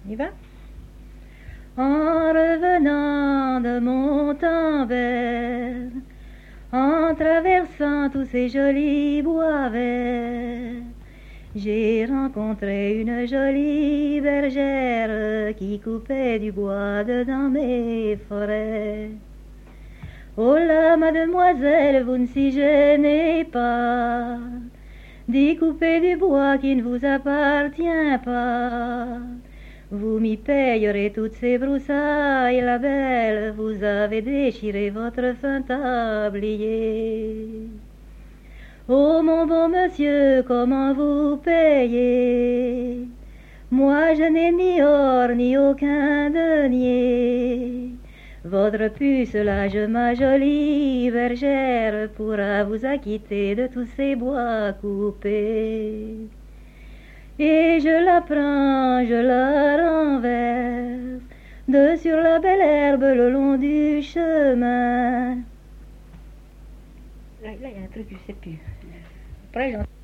On y va? En revenant de Montanvert, en traversant tous ces jolis bois verts, j'ai rencontré une jolie bergère qui coupait du bois dedans mes forêts. Oh là, mademoiselle, vous ne s'y gênez pas d'y couper du bois qui ne vous appartient pas. Vous m'y payerez toutes ces broussailles, la belle, vous avez déchiré votre fin tablier. Oh mon bon monsieur, comment vous payez? Moi je n'ai ni or ni aucun denier. Votre pucelage, ma jolie bergère, pourra vous acquitter de tous ces bois coupés. Et je la prends, je la renverse, de sur la belle herbe le long du chemin. Là, il y a un truc, je sais plus. Après,